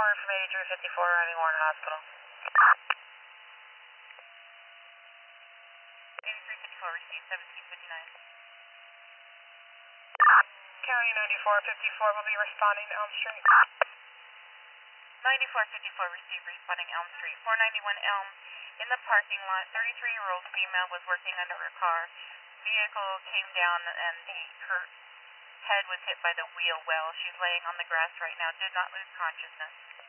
Warren from 8354, arriving Warren Hospital. 8354, received 1759. County 9454 will be responding to Elm Street. 9454, received, responding Elm Street. 491 Elm, in the parking lot, 33-year-old female was working under her car. Vehicle came down and her head was hit by the wheel well. She's laying on the grass right now, did not lose consciousness.